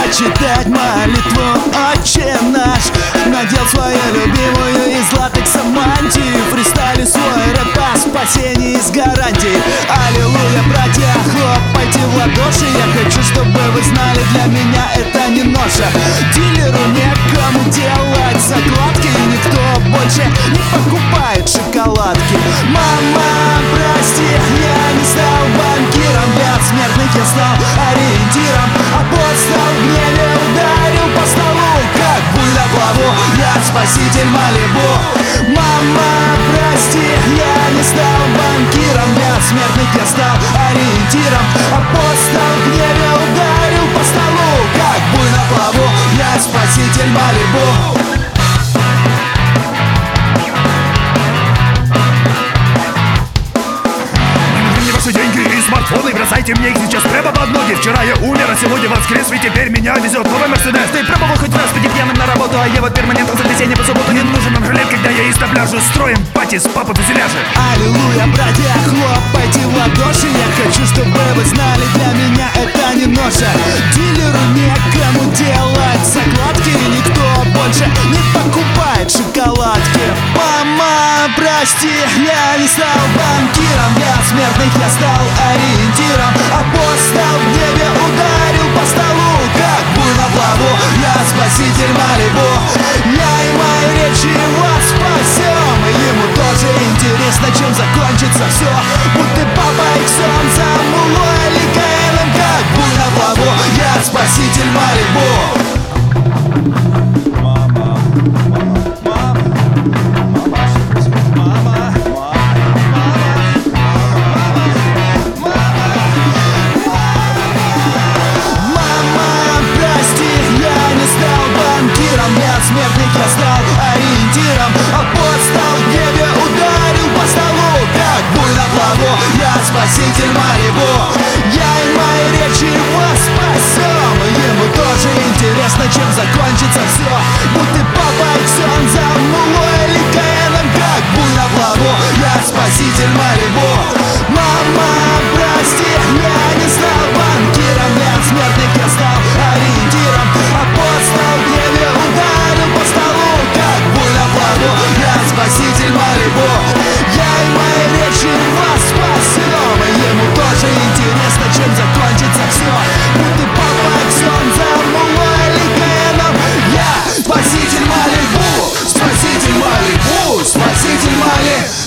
прочитать молитву «Отче наш». Надел свою любимую из латекса мантию, фристайле свой рэп о спасении с гарантией. Аллилуйя, братья, хлопайте в ладоши. Я хочу, чтобы вы знали, для меня это не ноша. Дилеру некому делать закладки, и никто больше не покупает шоколадки. Мама, прости, я не стал банкиром, для смертных я стал ориентиром. Апостол в гневе ударил по столу, как буль на главу, я спаситель Малибу. Мама, прости, я не стал банкиром, для смертных я стал ориентиром. Апостол в гневе ударил по столу, как буль на главу, я спаситель Малибу. Деньги и смартфоны, бросайте мне их сейчас прямо под ноги. Вчера я умер, а сегодня воскрес, ведь теперь меня везет новый Мерседес. Ты пробовал хоть раз пойти пьяным на работу, а я вот перманент в воскресенье по субботу. Не нужен нам жилет, когда я из пляжу. Строим пати с папой фюзеляжи. Аллилуйя, братья, хлопайте в ладоши. Я хочу, чтобы вы знали, для меня это не ноша. Дилеру некому делать закладки, и никто больше не покупает шоколадки. Мама, прости, я не стал банкиром, для смертных я стал ориентиром. Апостол в небе ударил по столу, как буль на главу, я спаситель Малибу. Я и мои речи вас спасем, и ему тоже интересно, чем закончится все. Будь ты папа Иксон, Замулой или Каэном, как буль на главу, я спаситель Малибу. Смертных я стал ориентиром. Апостол в небе ударил по столу, как буль на главу, я спаситель Малибу. Я и мои речи вас спасем, и ему тоже интересно, чем закончится все. Будь ты папа Иксон, Замулой или Каэном, как буль на главу, я спаситель Малибу. Мама, прости, я не стал банкиром, для смертных я стал ориентиром. Апостол в небе ударил по столу, как буль на главу, я спаситель Малибу. Я и мои речи вас спасем, и ему тоже интересно, чем закончится все. Будь ты папа Иксон, Замулой или Каэном, я спаситель Малибу, спаситель Малибу, спаситель Малибу.